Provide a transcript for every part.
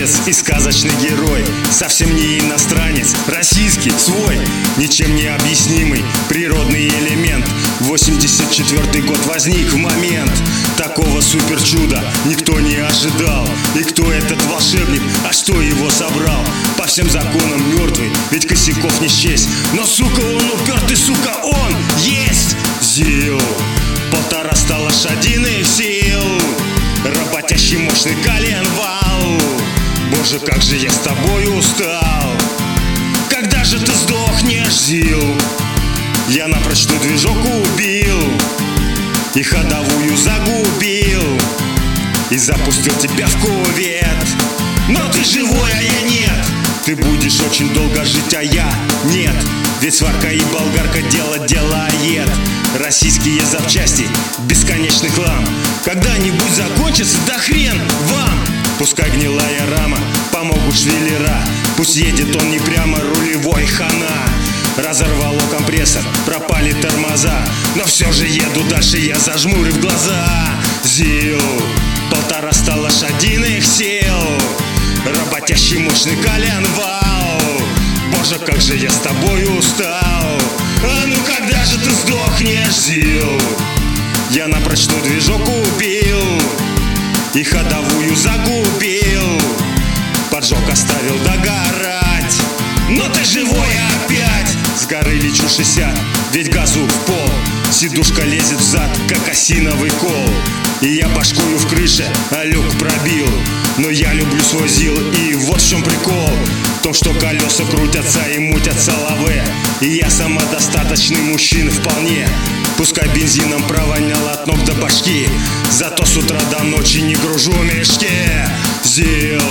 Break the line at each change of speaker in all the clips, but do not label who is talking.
молодец и сказочный герой, совсем не иностранец, российский, свой, ничем не объяснимый природный элемент. 84-й год возник в момент такого суперчуда, никто не ожидал. И кто этот волшебник, а что его собрал? По всем законам мертвый, ведь косяков не счесть, но сука он упертый, сука он есть. ЗИЛ, 1,5 лошадиных сил, работящий мощный коленвал. Боже, как же я с тобой устал. Когда же ты сдохнешь, ЗИЛ? Я напрочь твой движок убил и ходовую загубил, и запустил тебя в кувет. Но ты живой, а я нет. Ты будешь очень долго жить, а я нет. Ведь сварка и болгарка дело делает. Российские запчасти, бесконечный хлам, когда-нибудь закончится, да хрен вам. Пускай гнилая рама, помогут швеллера. Пусть едет он не прямо, рулевой хана. Разорвало компрессор, пропали тормоза, но все же еду дальше, я зажмурив глаза. ЗИЛ, 1,5 лошадиных сил, работящий мощный коленвал. Боже, как же я с тобой устал. А ну когда же ты сдохнешь, ЗИЛ? Я напрочь твой движок убил и ходовую загубил, поджог оставил догорать. Но ты живой опять. С горы лечу 60, ведь газу в пол. Сидушка лезет взад, как осиновый кол. И я башкую в крыше, а люк пробил. Но я люблю свой ЗИЛ, и вот в чем прикол. В том, что колеса крутятся и мутятся лаве. И я самодостаточный мужчина вполне. Пускай бензином провонял от ног до башки, зато с утра до ночи не гружу мешки. ЗИЛ,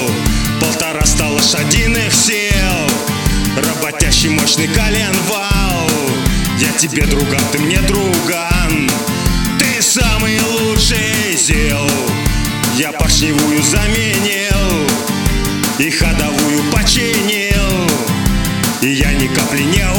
1,5 лошадиных сил, работящий мощный коленвал. Я тебе друган, ты мне друган. Ты самый лучший, ЗИЛ. Я поршневую заменил и ходовую починил, и я ни капли не